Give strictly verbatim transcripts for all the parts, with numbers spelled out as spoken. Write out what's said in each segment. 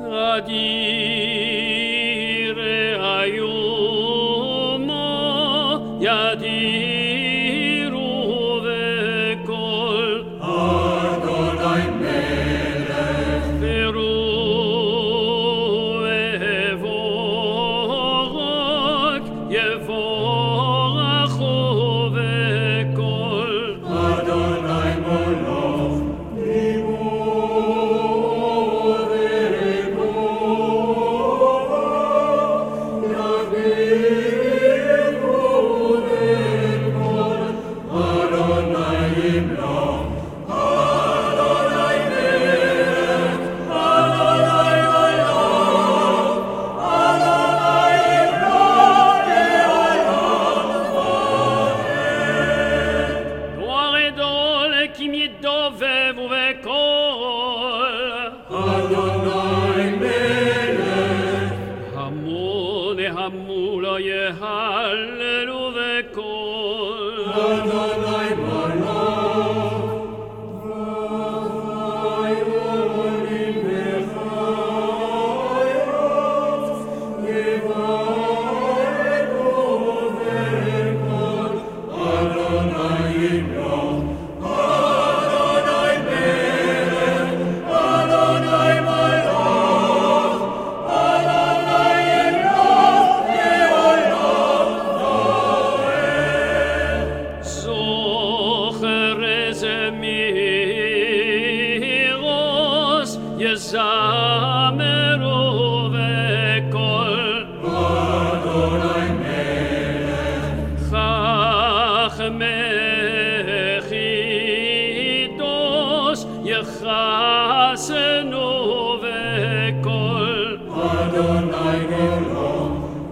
Adire ayumo yadiru vekol Adonai Melech Peru evorach yevorachu vekol Adonai Moloch דובב ובקול Adonai Melech המון המו לא יהללו בקול Adonai Moloch יזמרו בקול Adonai Melech חכמי חידוש יחסנו בקול Adonai Moloch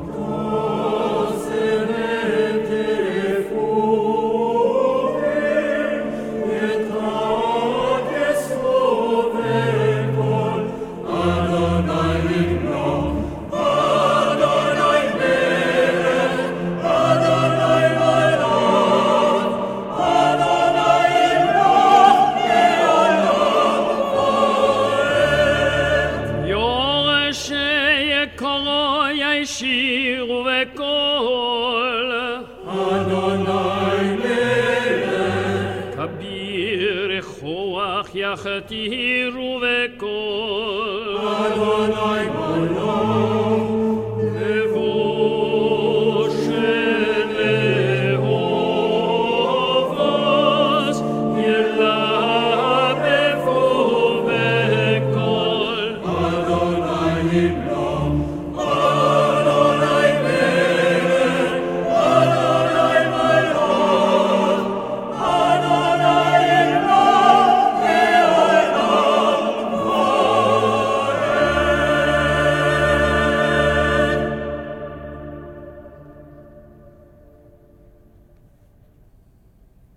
שירו בקול Adonai Melech כביר כוח יחתירו בקול Adonai Moloch